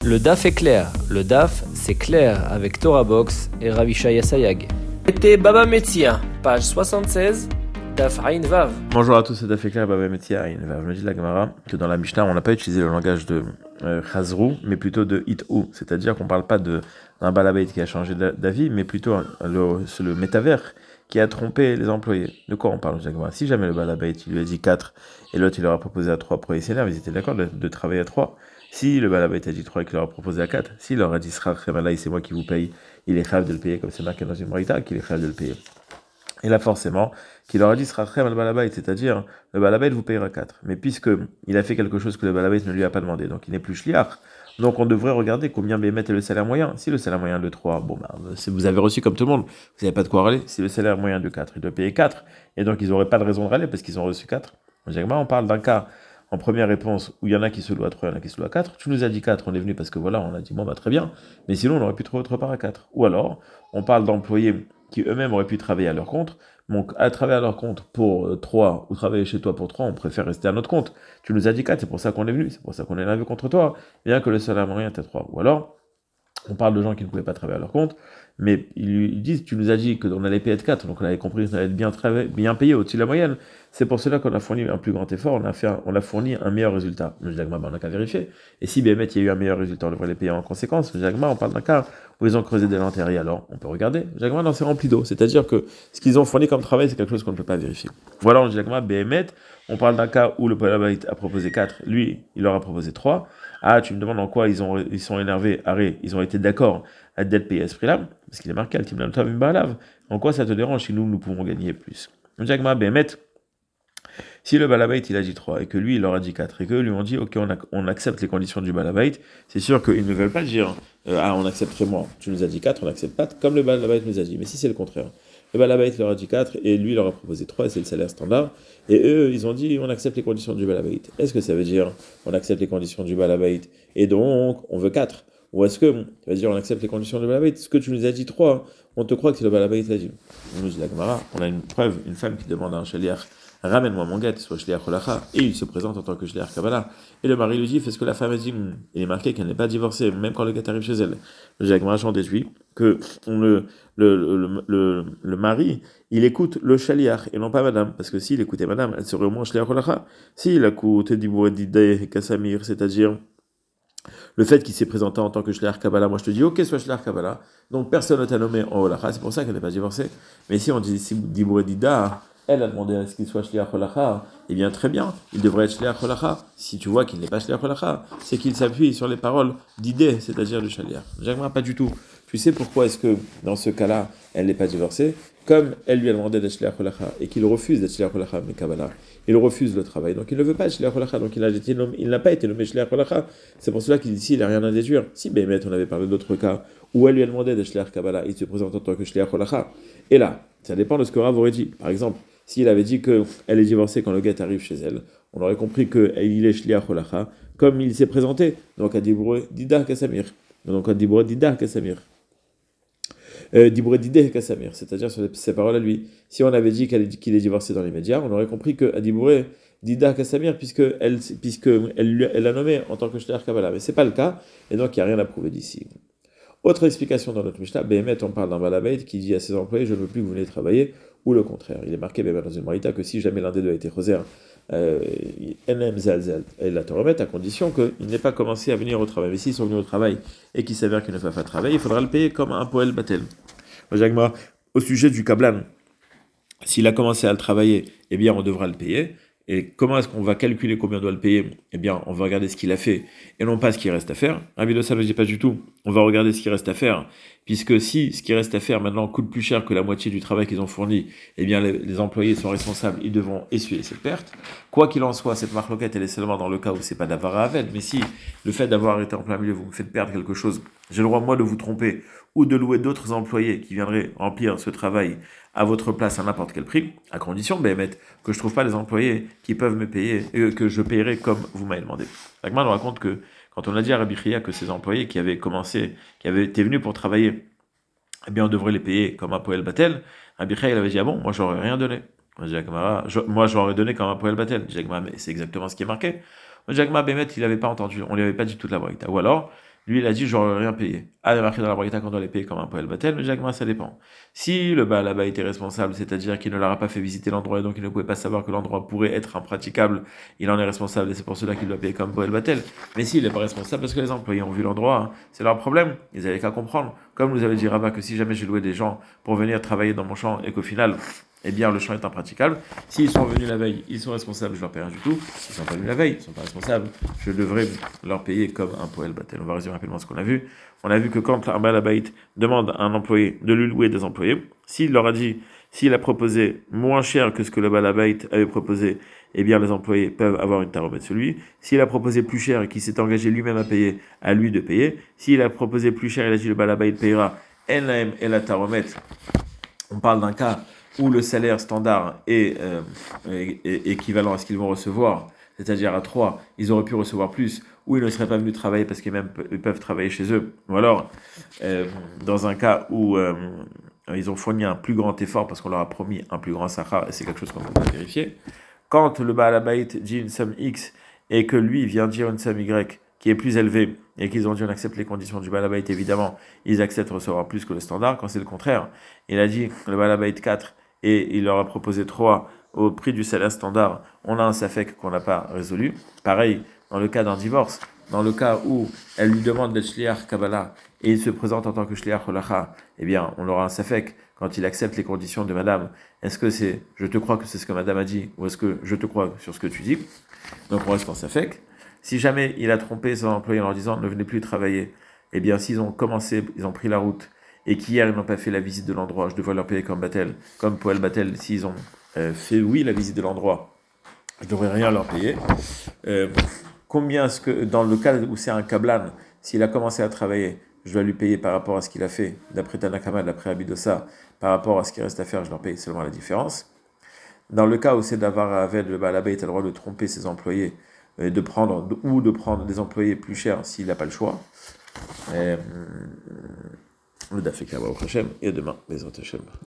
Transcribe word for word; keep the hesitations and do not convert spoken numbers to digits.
Le D A F est clair. Le D A F, c'est clair avec Torah Box et Ravishaya Sayag. C'était Baba Metzia, page soixante-seize, D A F Ain Vav. Bonjour à tous, c'est D A F est clair, Baba Metzia Ain Vav. Je me dis la Gemara que dans la Mishnah, on n'a pas utilisé le langage de euh, Chazrou, mais plutôt de It'ou. C'est-à-dire qu'on ne parle pas de, d'un balabait qui a changé d'avis, mais plutôt le, c'est le métavers qui a trompé les employés. De quoi on parle, Gemara? Si jamais le balabait il lui a dit quatre et l'autre il leur a proposé à trois pour essayer, ils étaient d'accord de, de travailler à trois. Si le balabait a dit trois et qu'il leur a proposé à quatre, s'il leur a dit Sra Khemalaï, c'est moi qui vous paye, il est capable de le payer, comme c'est marqué dans une braïta, qu'il est capable de le payer. Et là, forcément, qu'il leur a dit Sra Khem al balabait, c'est-à-dire le balabait vous payera quatre. Mais puisque il a fait quelque chose que le balabait ne lui a pas demandé, donc il n'est plus shliach, donc on devrait regarder combien Bémet est le salaire moyen. Si le salaire moyen est de trois, bon, bah, vous avez reçu comme tout le monde, vous n'avez pas de quoi râler. Si le salaire moyen est de quatre, il doit payer quatre, et donc ils n'auraient pas de raison de râler parce qu'ils ont reçu quatre. On parle d'un cas. En première réponse, où il y en a qui se louent à trois, il y en a qui se louent à quatre. Tu nous as dit quatre, on est venu parce que voilà, on a dit bon bah très bien, mais sinon on aurait pu trouver autre part à quatre. Ou alors, on parle d'employés qui eux-mêmes auraient pu travailler à leur compte. Donc à travailler à leur compte pour trois, ou travailler chez toi pour trois, on préfère rester à notre compte. Tu nous as dit quatre, c'est pour ça qu'on est venu, c'est pour ça qu'on est énervé contre toi, bien que le salaire moyen était trois. Ou alors, on parle de gens qui ne pouvaient pas travailler à leur compte, mais ils disent, tu nous as dit qu'on allait payer de quatre, donc on avait compris qu'on allait être bien, bien payé au-dessus de la moyenne. C'est pour cela qu'on a fourni un plus grand effort, on a, fait un, on a fourni un meilleur résultat. Le Jagma, ben, on n'a qu'à vérifier. Et si B M il y a eu un meilleur résultat, on devrait les payer en conséquence. Le Jagma, on parle d'un cas où ils ont creusé des lanternes, alors on peut regarder. Le Jagma, non, c'est rempli d'eau. C'est-à-dire que ce qu'ils ont fourni comme travail, c'est quelque chose qu'on ne peut pas vérifier. Voilà, le Jagma, B M on parle d'un cas où le Palabait a proposé quatre, lui, il leur a proposé trois. Ah, tu me demandes en quoi ils, ont, ils sont énervés. Arrête, ils ont été d'accord à d'être payés à ce prix-là, parce qu'il est marqué Altim Tov Balav. En quoi ça te dérange si nous, nous pouvons gagner plus? Jagma, B M si le balabait il a dit trois et que lui il leur a dit quatre et que lui ont dit ok on, a, on accepte les conditions du balabait, c'est sûr qu'ils ne veulent pas dire euh, ah on accepterait moi, tu nous as dit quatre, on n'accepte pas comme le balabait nous a dit. Mais si c'est le contraire, le balabait leur a dit quatre et lui il leur a proposé trois et c'est le salaire standard et eux ils ont dit on accepte les conditions du balabait, est-ce que ça veut dire on accepte les conditions du balabait et donc on veut quatre? Ou est-ce que tu vas dire on accepte les conditions du balabait? Ce que tu nous as dit trois, on te croit que c'est le balabait l'a dit. On nous dit la Gemara, on a une preuve, une femme qui demande à un shaliach ramène-moi mon guet, soit shliach holacha, et il se présente en tant que shliach kabbalah. Et le mari lui dit, fais ce que la femme a dit. Il est marqué qu'elle n'est pas divorcée, même quand le guet arrive chez elle. Le Jagma j'en déduit que le, le, le, le, le mari, il écoute le shliach et non pas madame, parce que s'il écoutait madame, elle serait au moins shliach holacha. S'il écoute dibouré d'idée kassamir, c'est-à-dire le fait qu'il s'est présenté en tant que shliach kabbalah, moi je te dis ok, sois shliach kabbalah, donc personne ne t'a nommé en holacha, c'est pour ça qu'elle n'est pas divorcée. Mais si on dit si dibouré d'ida, elle a demandé à ce qu'il soit shliach holacha, eh bien très bien, il devrait être shliach holacha. Si tu vois qu'il n'est pas shliach holacha, c'est qu'il s'appuie sur les paroles d'idée, c'est-à-dire du shliach. Jacques, pas du tout. Tu sais pourquoi est-ce que dans ce cas-là, elle n'est pas divorcée? Comme elle lui a demandé d'être shliach holacha et qu'il refuse d'être shliach holacha mais kabbalah, il refuse le travail, donc il ne veut pas être shliach holacha, donc il, a été nommé, il n'a pas été nommé shliach holacha. C'est pour cela qu'il dit ici, il n'a rien à déduire. Si Bémet, on avait parlé d'autres cas où elle lui a demandé d'être shliach kabbalah, il se présente en tant que shliach holacha. Et là, ça dépend de ce que Rav aurait dit. Par exemple, s'il avait dit qu'elle est divorcée quand le guet arrive chez elle, on aurait compris qu'il est shliach holacha, comme il s'est présenté, donc à Dibouré Dida Kassamir. Donc à Dibouré Dida Kassamir. Euh, Dibouré Dida Kassamir, c'est-à-dire sur ses paroles à lui. Si on avait dit qu'elle, qu'il est divorcé dans les médias, on aurait compris qu'à Dibouré Dida Kassamir, puisqu'elle puisque elle, elle l'a nommé en tant que shliach kabbalah. Mais ce n'est pas le cas, et donc il n'y a rien à prouver d'ici. Autre explication dans notre Mishnah, Béhémet, on parle d'un balabait qui dit à ses employés, je ne veux plus que vous venez travailler, ou le contraire. Il est marqué Béhémet dans une marita que si jamais l'un des deux a été choser, Enem Zalzel, et la te remettre à condition qu'il n'ait pas commencé à venir au travail. Mais s'ils sont venus au travail et qu'il s'avère qu'il ne fait pas travailler, il faudra le payer comme un poël batel. Au sujet du kablan, s'il a commencé à le travailler, eh bien on devra le payer. Et comment est-ce qu'on va calculer combien on doit le payer? Eh bien, on va regarder ce qu'il a fait et non pas ce qu'il reste à faire. Rabbi Dossal ne dit pas du tout. On va regarder ce qu'il reste à faire, puisque si ce qui reste à faire maintenant coûte plus cher que la moitié du travail qu'ils ont fourni, eh bien, les, les employés sont responsables, ils devront essuyer cette perte. Quoi qu'il en soit, cette marloquette, elle est seulement dans le cas où c'est pas d'avoir à Aved, mais si le fait d'avoir été en plein milieu vous me faites perdre quelque chose, j'ai le droit, moi, de vous tromper ou de louer d'autres employés qui viendraient remplir ce travail à votre place à n'importe quel prix, à condition, Béhémet, que je trouve pas les employés qui peuvent me payer, et que je payerai comme vous m'avez demandé. Agman nous raconte que, quand on a dit à Rabbi Chia que ces employés qui avaient commencé, qui avaient été venus pour travailler, eh bien, on devrait les payer comme un poël batel, Rabbi Chia, il avait dit, ah bon, moi, j'aurais rien donné. Moi, j'aurais donné comme un poël batel. Mais c'est exactement ce qui est marqué. Jagma Bémet, il n'avait pas entendu, on lui avait pas dit toute la braïta. Ou alors, Lui, il a dit, j'aurais rien payé. Ah, il y a marqué dans la braïta qu'on doit les payer comme un poël batel, mais Jacques, ça dépend. Si le Baal là-bas était responsable, c'est-à-dire qu'il ne leur a pas fait visiter l'endroit et donc il ne pouvait pas savoir que l'endroit pourrait être impraticable, il en est responsable et c'est pour cela qu'il doit payer comme poël batel. Mais s'il n'est pas responsable, parce que les employés ont vu l'endroit, hein, c'est leur problème, ils n'avaient qu'à comprendre. Comme nous avait dit Rabat que si jamais j'ai loué des gens pour venir travailler dans mon champ et qu'au final, eh bien, le champ est impraticable. S'ils sont venus la veille, ils sont responsables, je leur paie rien du tout. S'ils ne sont pas venus la veille, ils ne sont pas responsables, je devrais leur payer comme un poël batel. On va résumer rapidement ce qu'on a vu. On a vu que quand un Baal Habayit demande à un employé de lui louer des employés, s'il leur a dit, s'il a proposé moins cher que ce que le Baal Habayit avait proposé, eh bien, les employés peuvent avoir une taromette sur lui. S'il a proposé plus cher et qu'il s'est engagé lui-même à payer, à lui de payer. S'il a proposé plus cher et il a dit le Baal Habayit payera, en laem et la taromette. On parle d'un cas où le salaire standard est, euh, est, est équivalent à ce qu'ils vont recevoir, c'est-à-dire à trois, ils auraient pu recevoir plus, ou ils ne seraient pas venus travailler parce qu'ils même ils peuvent travailler chez eux. Ou alors, euh, dans un cas où euh, ils ont fourni un plus grand effort parce qu'on leur a promis un plus grand sachar, et c'est quelque chose qu'on peut vérifier. Quand le Baal Habayit dit une somme X et que lui vient dire une somme Y qui est plus élevée, et qu'ils ont dit on accepte les conditions du Baal Habayit, évidemment, ils acceptent de recevoir plus que le standard. Quand c'est le contraire, il a dit le Baal Habayit quatre et il leur a proposé trois au prix du salaire standard, on a un safek qu'on n'a pas résolu. Pareil, dans le cas d'un divorce, dans le cas où elle lui demande d'être shliach Kabbalah et il se présente en tant que shliach holacha, eh bien, on aura un safek quand il accepte les conditions de madame. Est-ce que c'est je te crois que c'est ce que madame a dit ou est-ce que je te crois sur ce que tu dis? Donc on reste en safek. Si jamais il a trompé son employé en leur disant ne venez plus travailler, eh bien, s'ils ont commencé, ils ont pris la route et qu'hier ils n'ont pas fait la visite de l'endroit, je devrais leur payer comme batel, comme poël batel. S'ils ont euh, fait oui la visite de l'endroit, je devrais rien leur payer. Euh, combien est-ce que dans le cas où c'est un kablan, s'il a commencé à travailler, je dois lui payer par rapport à ce qu'il a fait, d'après Tanakama, d'après Abidosa, par rapport à ce qu'il reste à faire, je leur paye seulement la différence. Dans le cas où c'est d'avoir avec le Baal Habayit a le droit de tromper ses employés, de prendre ou de prendre des employés plus chers s'il n'a pas le choix. Et, le Daf est au Hashem et demain, Bezrat Hashem.